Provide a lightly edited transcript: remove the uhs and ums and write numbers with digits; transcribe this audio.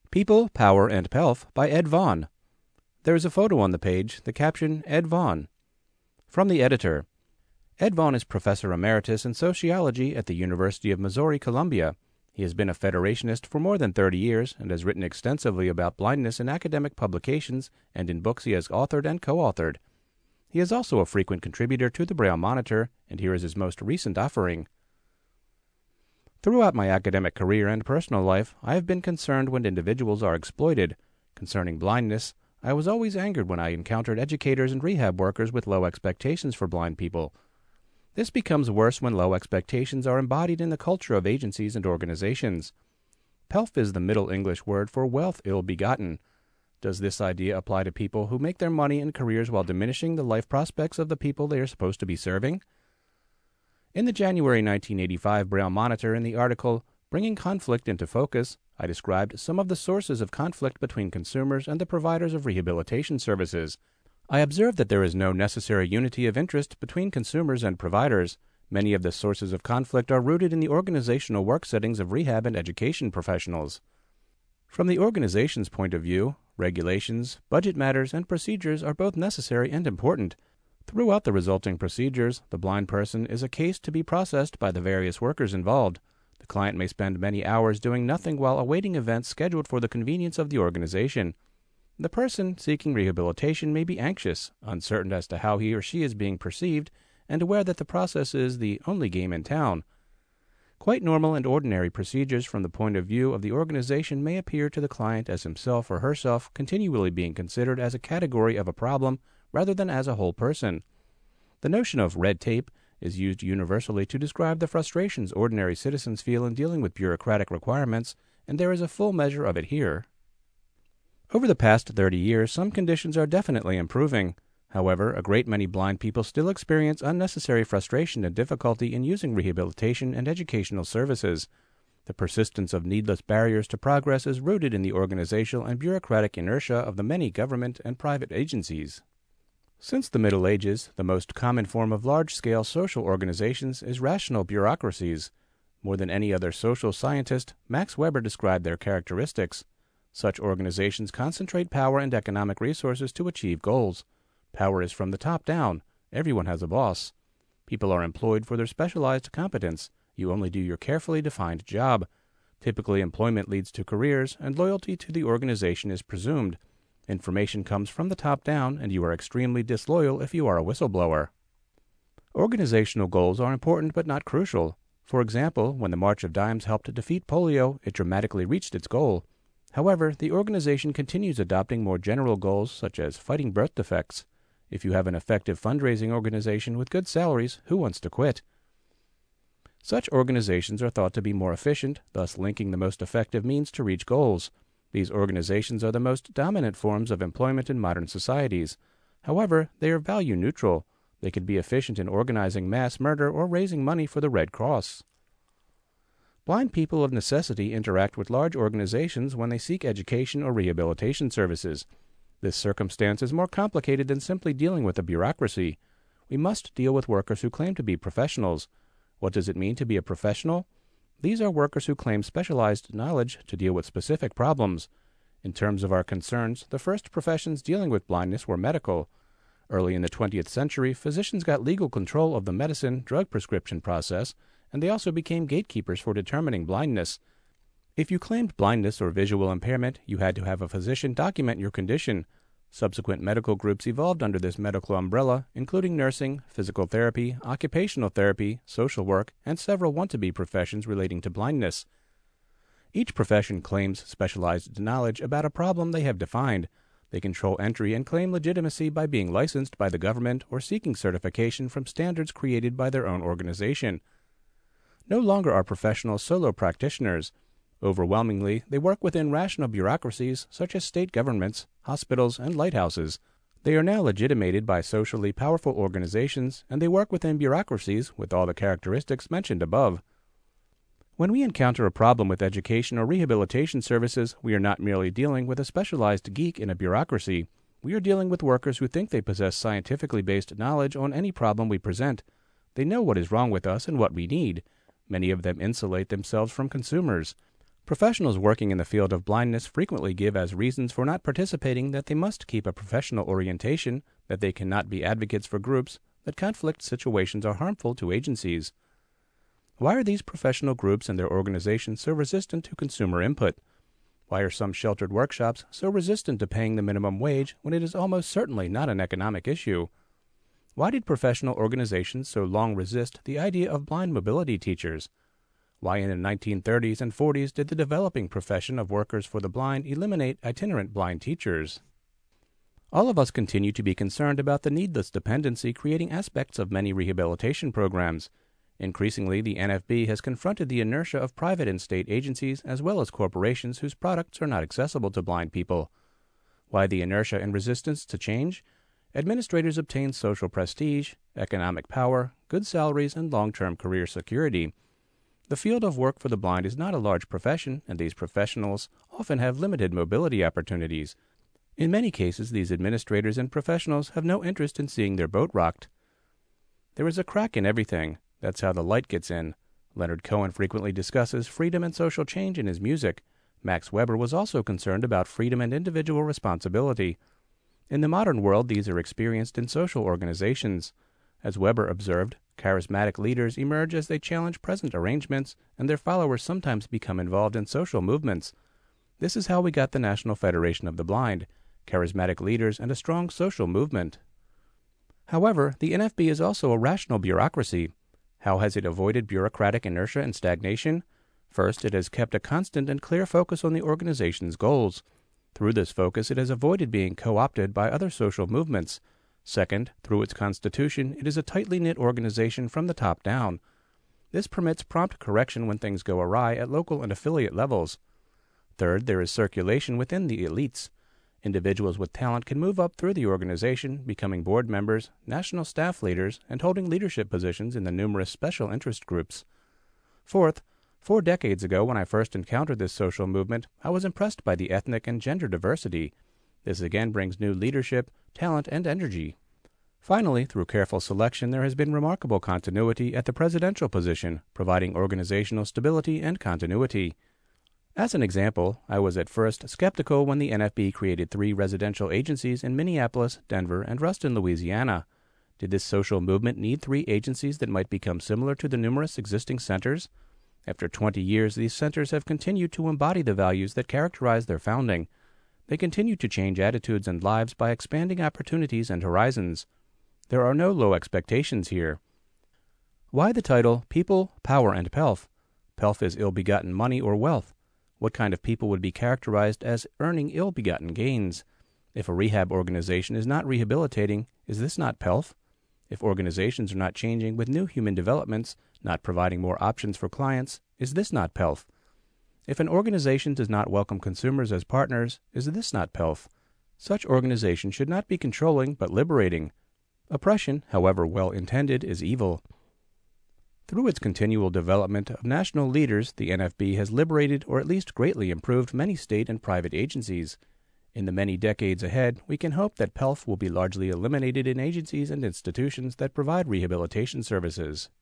People, Power, and Pelf by Ed Vaughn. There is a photo on the page, the caption, Ed Vaughn. From the editor. Ed Vaughn is Professor Emeritus in Sociology at the University of Missouri-Columbia. He has been a Federationist for more than 30 years and has written extensively about blindness in academic publications and in books he has authored and co-authored. He is also a frequent contributor to the Braille Monitor, and here is his most recent offering. Throughout my academic career and personal life, I have been concerned when individuals are exploited. Concerning blindness, I was always angered when I encountered educators and rehab workers with low expectations for blind people. This becomes worse when low expectations are embodied in the culture of agencies and organizations. Pelf is the Middle English word for wealth ill-begotten. Does this idea apply to people who make their money and careers while diminishing the life prospects of the people they are supposed to be serving? In the January 1985 Braille Monitor, in the article Bringing Conflict into Focus, I described some of the sources of conflict between consumers and the providers of rehabilitation services. I observed that there is no necessary unity of interest between consumers and providers. Many of the sources of conflict are rooted in the organizational work settings of rehab and education professionals. From the organization's point of view, regulations, budget matters, and procedures are both necessary and important. Throughout the resulting procedures, the blind person is a case to be processed by the various workers involved. The client may spend many hours doing nothing while awaiting events scheduled for the convenience of the organization. The person seeking rehabilitation may be anxious, uncertain as to how he or she is being perceived, and aware that the process is the only game in town. Quite normal and ordinary procedures from the point of view of the organization may appear to the client as himself or herself continually being considered as a category of a problem rather than as a whole person. The notion of red tape is used universally to describe the frustrations ordinary citizens feel in dealing with bureaucratic requirements, and there is a full measure of it here. Over the past 30 years, some conditions are definitely improving. However, a great many blind people still experience unnecessary frustration and difficulty in using rehabilitation and educational services. The persistence of needless barriers to progress is rooted in the organizational and bureaucratic inertia of the many government and private agencies. Since the Middle Ages, the most common form of large-scale social organizations is rational bureaucracies. More than any other social scientist, Max Weber described their characteristics. Such organizations concentrate power and economic resources to achieve goals. Power is from the top down. Everyone has a boss. People are employed for their specialized competence. You only do your carefully defined job. Typically, employment leads to careers, and loyalty to the organization is presumed. Information comes from the top down, and you are extremely disloyal if you are a whistleblower. Organizational goals are important but not crucial. For example, when the March of Dimes helped defeat polio, it dramatically reached its goal. However, the organization continues adopting more general goals such as fighting birth defects. If you have an effective fundraising organization with good salaries, who wants to quit? Such organizations are thought to be more efficient, thus linking the most effective means to reach goals. These organizations are the most dominant forms of employment in modern societies. However, they are value neutral. They could be efficient in organizing mass murder or raising money for the Red Cross. Blind people of necessity interact with large organizations when they seek education or rehabilitation services. This circumstance is more complicated than simply dealing with a bureaucracy. We must deal with workers who claim to be professionals. What does it mean to be a professional? These are workers who claim specialized knowledge to deal with specific problems. In terms of our concerns, the first professions dealing with blindness were medical. Early in the 20th century, physicians got legal control of the medicine drug prescription process, and they also became gatekeepers for determining blindness. If you claimed blindness or visual impairment, you had to have a physician document your condition. Subsequent medical groups evolved under this medical umbrella, including nursing, physical therapy, occupational therapy, social work, and several want-to-be professions relating to blindness. Each profession claims specialized knowledge about a problem they have defined. They control entry and claim legitimacy by being licensed by the government or seeking certification from standards created by their own organization. No longer are professionals solo practitioners. Overwhelmingly, they work within rational bureaucracies such as state governments, hospitals, and lighthouses. They are now legitimated by socially powerful organizations, and they work within bureaucracies with all the characteristics mentioned above. When we encounter a problem with education or rehabilitation services, we are not merely dealing with a specialized geek in a bureaucracy. We are dealing with workers who think they possess scientifically based knowledge on any problem we present. They know what is wrong with us and what we need. Many of them insulate themselves from consumers. Professionals working in the field of blindness frequently give as reasons for not participating that they must keep a professional orientation, that they cannot be advocates for groups, that conflict situations are harmful to agencies. Why are these professional groups and their organizations so resistant to consumer input? Why are some sheltered workshops so resistant to paying the minimum wage when it is almost certainly not an economic issue? Why did professional organizations so long resist the idea of blind mobility teachers? Why in the 1930s and 40s did the developing profession of workers for the blind eliminate itinerant blind teachers? All of us continue to be concerned about the needless dependency creating aspects of many rehabilitation programs. Increasingly, the NFB has confronted the inertia of private and state agencies as well as corporations whose products are not accessible to blind people. Why the inertia and resistance to change? Administrators obtain social prestige, economic power, good salaries, and long-term career security. The field of work for the blind is not a large profession, and these professionals often have limited mobility opportunities. In many cases, these administrators and professionals have no interest in seeing their boat rocked. There is a crack in everything. That's how the light gets in. Leonard Cohen frequently discusses freedom and social change in his music. Max Weber was also concerned about freedom and individual responsibility. In the modern world, these are experienced in social organizations. As Weber observed, charismatic leaders emerge as they challenge present arrangements, and their followers sometimes become involved in social movements. This is how we got the National Federation of the Blind, charismatic leaders and a strong social movement. However, the NFB is also a rational bureaucracy. How has it avoided bureaucratic inertia and stagnation? First, it has kept a constant and clear focus on the organization's goals. Through this focus, it has avoided being co-opted by other social movements. Second, through its constitution, it is a tightly knit organization from the top down. This permits prompt correction when things go awry at local and affiliate levels. Third, there is circulation within the elites. Individuals with talent can move up through the organization, becoming board members, national staff leaders, and holding leadership positions in the numerous special interest groups. Fourth, 4 decades ago when I first encountered this social movement, I was impressed by the ethnic and gender diversity. This again brings new leadership, talent, and energy. Finally, through careful selection, there has been remarkable continuity at the presidential position, providing organizational stability and continuity. As an example, I was at first skeptical when the NFB created 3 residential agencies in Minneapolis, Denver, and Ruston, Louisiana. Did this social movement need 3 agencies that might become similar to the numerous existing centers? After 20 years, these centers have continued to embody the values that characterize their founding. They continue to change attitudes and lives by expanding opportunities and horizons. There are no low expectations here. Why the title People, Power, and Pelf? Pelf is ill-begotten money or wealth. What kind of people would be characterized as earning ill-begotten gains? If a rehab organization is not rehabilitating, is this not Pelf? If organizations are not changing with new human developments, not providing more options for clients, is this not Pelf? If an organization does not welcome consumers as partners, is this not Pelf? Such organization should not be controlling but liberating. Oppression, however well-intended, is evil. Through its continual development of national leaders, the NFB has liberated or at least greatly improved many state and private agencies. In the many decades ahead, we can hope that Pelf will be largely eliminated in agencies and institutions that provide rehabilitation services.